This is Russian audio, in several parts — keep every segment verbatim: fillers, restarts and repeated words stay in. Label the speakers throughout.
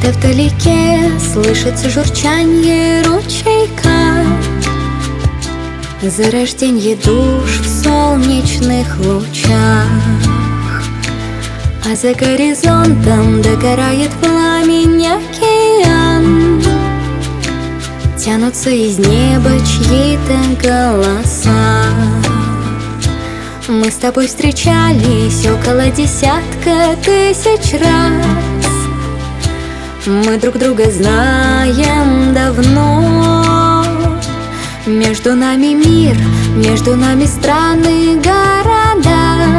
Speaker 1: Где-то вдалеке слышится журчанье ручейка, зарожденье душ в солнечных лучах. А за горизонтом догорает пламень океан. Тянутся из неба чьи-то голоса. Мы с тобой встречались около десятка тысяч раз. Мы друг друга знаем давно. Между нами мир, между нами страны, города.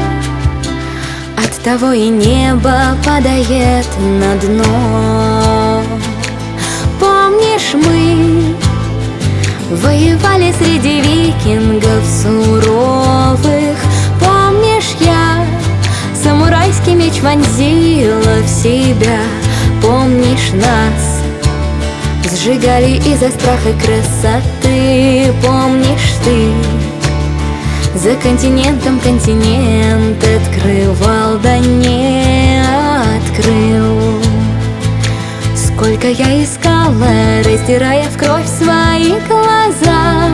Speaker 1: Оттого и небо падает на дно. Помнишь, мы воевали среди викингов суровых. Помнишь, я самурайский меч вонзила в себя. Помнишь, нас сжигали из-за страха красоты. Помнишь, ты за континентом континент открывал, да не открыл. Сколько я искала, раздирая в кровь свои глаза.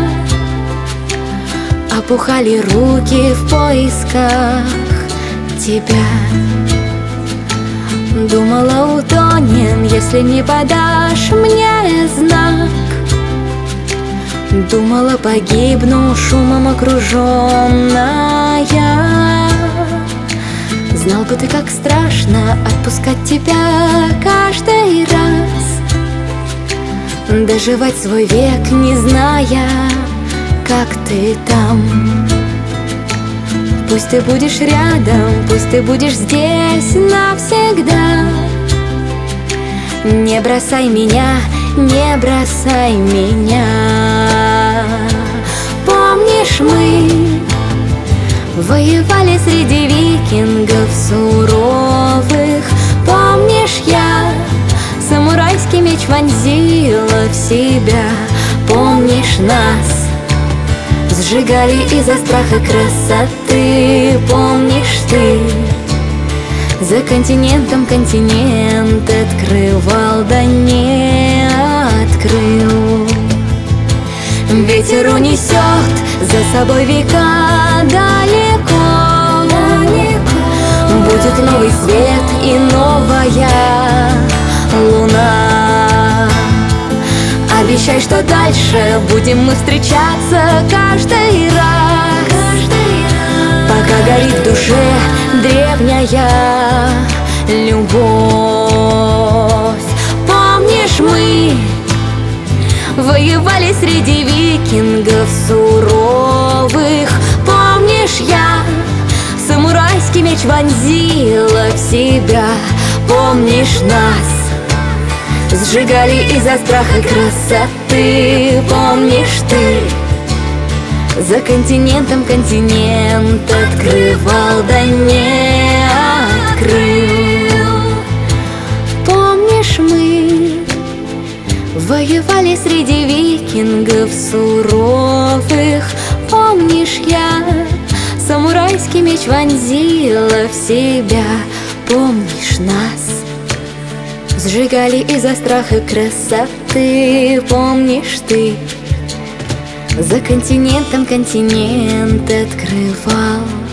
Speaker 1: Опухали руки в поисках тебя. Думала, утонем, если не подашь мне знак. Думала, погибну, шумом окруженная. Знал бы ты, как страшно отпускать тебя каждый раз. Доживать свой век, не зная, как ты там. Пусть ты будешь рядом, пусть ты будешь здесь навсегда. Не бросай меня, не бросай меня. Помнишь, мы воевали среди викингов суровых. Помнишь, я самурайский меч вонзила в себя. Помнишь, нас сжигали из-за страха красоты. Помнишь, ты за континентом континент открывал, да не открыл. Ветер унесет за собой века далеко. Будет новый свет и новая луна. Обещай, что дальше будем мы встречаться каждый раз, пока горит в душе древняя любовь. Помнишь, мы воевали среди викингов суровых. Помнишь, я самурайский меч вонзила в себя. Помнишь, нас сжигали из-за страха красоты. Помнишь, ты за континентом континент открывал, да не открыл. Помнишь, мы воевали среди викингов суровых. Помнишь, я самурайский меч вонзила в себя. Помнишь, нас сжигали из-за страха красоты. Помнишь, ты за континентом континент открывал.